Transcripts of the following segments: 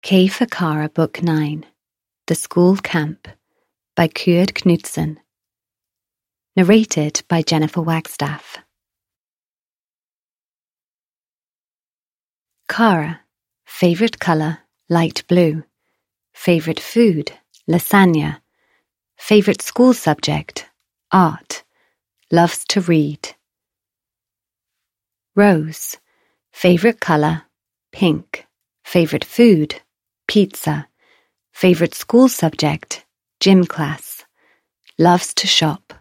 K for Kara Book 9, The School Camp, by Kurt Knudsen. Narrated by Jennifer Wagstaff. Kara, favorite color, light blue. Favorite food, lasagna. Favorite school subject, art. Loves to read. Rose, favorite color, pink. Favorite food, pizza. Favorite school subject, gym class. Loves to shop.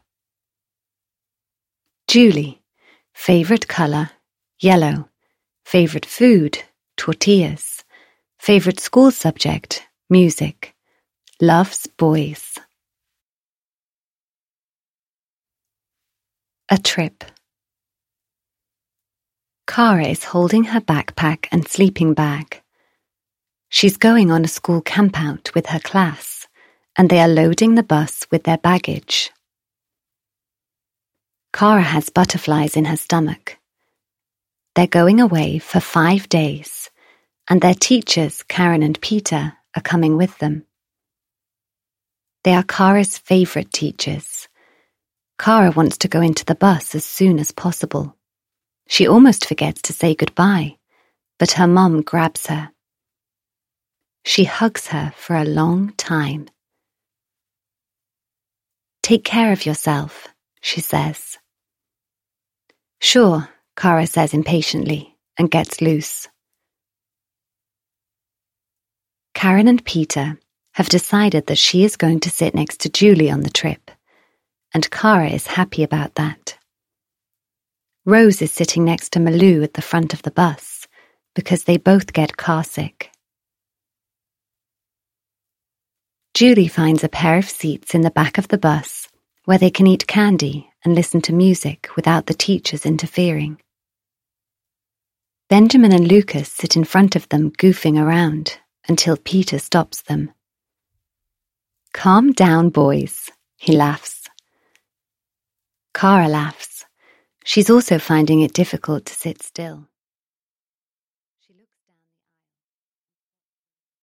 Julie, favorite color, yellow. Favorite food, tortillas. Favorite school subject, music. Loves boys. A trip. Kara is holding her backpack and sleeping bag. She's going on a school campout with her class, and they are loading the bus with their baggage. Kara has butterflies in her stomach. They're going away for 5 days, and their teachers, Karen and Peter, are coming with them. They are Kara's favorite teachers. Kara wants to go into the bus as soon as possible. She almost forgets to say goodbye, but her mom grabs her. She hugs her for a long time. "Take care of yourself," she says. "Sure," Kara says impatiently and gets loose. Karen and Peter have decided that she is going to sit next to Julie on the trip, and Kara is happy about that. Rose is sitting next to Malou at the front of the bus because they both get car sick. Julie finds a pair of seats in the back of the bus where they can eat candy and listen to music without the teachers interfering. Benjamin and Lucas sit in front of them goofing around until Peter stops them. "Calm down, boys," he laughs. Kara laughs. She's also finding it difficult to sit still.